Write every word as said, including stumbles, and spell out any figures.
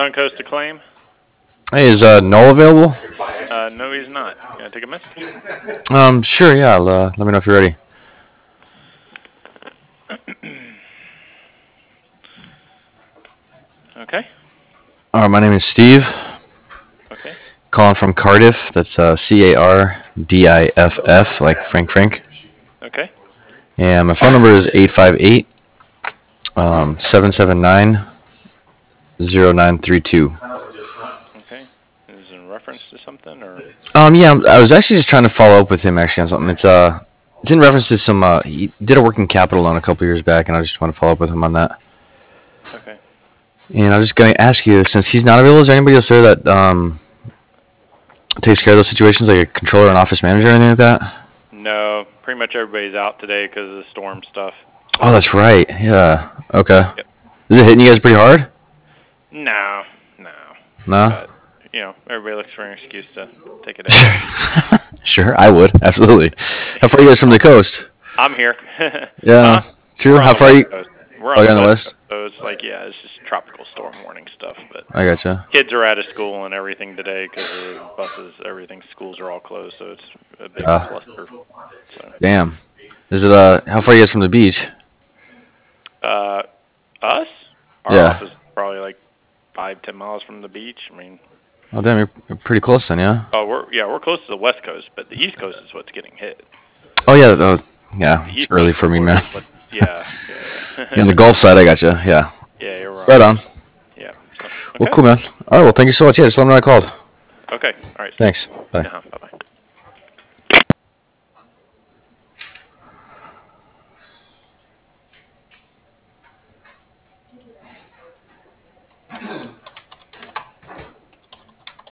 Suncoast to claim? Hey, is uh, Noel available? Uh, no, he's not. Can I take a message? Um, sure, yeah. I'll, uh, let me know if you're ready. Okay. All right, my name is Steve. Okay. Calling from Cardiff. That's uh, C A R D I F F, like Frank Frank. Okay. And my phone number is eight five eight, um, seven seven nine, zero nine three two. Okay. Is it in reference to something, or? Um, yeah, I was actually just trying to follow up with him actually on something. It's uh, it's in reference to some. Uh, he did a working capital loan a couple years back, and I just want to follow up with him on that. Okay. And I was just going to ask you, since he's not available, is there anybody else there that um takes care of those situations, like a controller, an office manager, or anything like that? No, pretty much everybody's out today because of the storm stuff. So. Oh, that's right. Yeah. Okay. Yep. Is it hitting you guys pretty hard? No, no. No. But, you know, everybody looks for an excuse to take it out. Sure, I would absolutely. How far are you guys from the coast? I'm here. Yeah. Huh? True. We're How on far are the you? West Coast. We're Oh, on you're the on the West west. Coast, so it's like, yeah, it's just tropical storm warning stuff. But I gotcha. kids are out of school and everything today because of buses, everything. Schools are all closed, so it's a big Uh, cluster. So. Damn. Is it uh? How far are you guys from the beach? Uh, us? Our Yeah. office is probably like five, ten miles from the beach. I mean. Oh, damn, you're, you're pretty close then, yeah. Oh, we're yeah, we're close to the West Coast, but the East Coast is what's getting hit. Oh yeah. Oh, yeah. The It's East early Coast for me, is man. what- yeah. Yeah. Yeah, on the Gulf side, I gotcha. Yeah. Yeah, you're right. Right on. Yeah. So, okay. Well, cool, man. All right. Well, thank you so much. Yeah, just let me know I called. Okay. All right. Thanks. Bye. Uh-huh. Bye-bye.